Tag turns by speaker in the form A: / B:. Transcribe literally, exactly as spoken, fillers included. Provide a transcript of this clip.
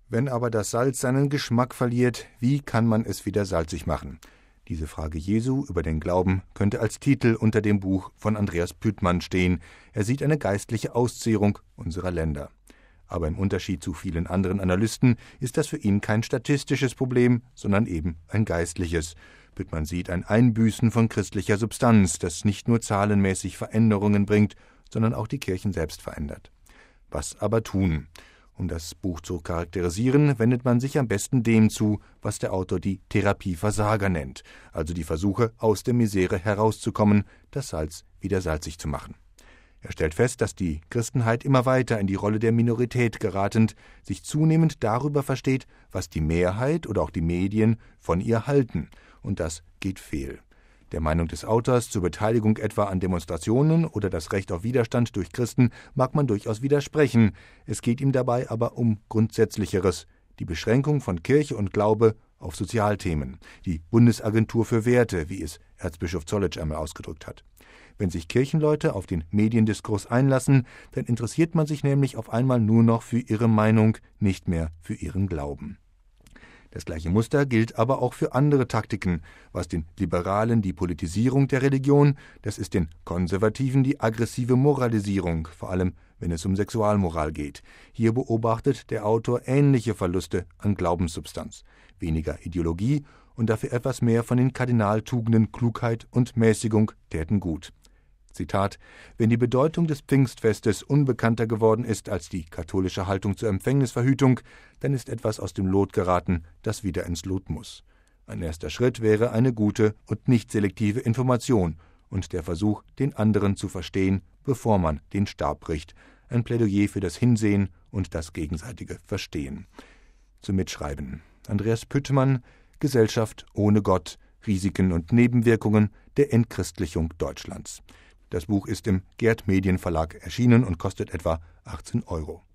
A: Wenn aber das Salz seinen Geschmack verliert, wie kann man es wieder salzig machen? Diese Frage Jesu über den Glauben könnte als Titel unter dem Buch von Andreas Püttmann stehen. Er sieht eine geistliche Auszehrung unserer Länder. Aber im Unterschied zu vielen anderen Analysten ist das für ihn kein statistisches Problem, sondern eben ein geistliches. Püttmann sieht ein Einbüßen von christlicher Substanz, das nicht nur zahlenmäßig Veränderungen bringt, sondern auch die Kirchen selbst verändert. Was aber tun? Um das Buch zu charakterisieren, wendet man sich am besten dem zu, was der Autor die Therapieversager nennt, also die Versuche, aus der Misere herauszukommen, das Salz wieder salzig zu machen. Er stellt fest, dass die Christenheit immer weiter in die Rolle der Minorität geratend sich zunehmend darüber versteht, was die Mehrheit oder auch die Medien von ihr halten, und das geht fehl. Der Meinung des Autors zur Beteiligung etwa an Demonstrationen oder das Recht auf Widerstand durch Christen mag man durchaus widersprechen. Es geht ihm dabei aber um Grundsätzlicheres, die Beschränkung von Kirche und Glaube auf Sozialthemen, die Bundesagentur für Werte, wie es Erzbischof Zollitsch einmal ausgedrückt hat. Wenn sich Kirchenleute auf den Mediendiskurs einlassen, dann interessiert man sich nämlich auf einmal nur noch für ihre Meinung, nicht mehr für ihren Glauben. Das gleiche Muster gilt aber auch für andere Taktiken, was den Liberalen die Politisierung der Religion, das ist den Konservativen die aggressive Moralisierung, vor allem wenn es um Sexualmoral geht. Hier beobachtet der Autor ähnliche Verluste an Glaubenssubstanz, weniger Ideologie und dafür etwas mehr von den Kardinaltugenden Klugheit und Mäßigung täten gut. Zitat: Wenn die Bedeutung des Pfingstfestes unbekannter geworden ist als die katholische Haltung zur Empfängnisverhütung, dann ist etwas aus dem Lot geraten, das wieder ins Lot muss. Ein erster Schritt wäre eine gute und nicht selektive Information und der Versuch, den anderen zu verstehen, bevor man den Stab bricht. Ein Plädoyer für das Hinsehen und das gegenseitige Verstehen. Zum Mitschreiben: Andreas Püttmann, Gesellschaft ohne Gott, Risiken und Nebenwirkungen der Entchristlichung Deutschlands. Das Buch ist im Gerd Medienverlag erschienen und kostet etwa achtzehn Euro.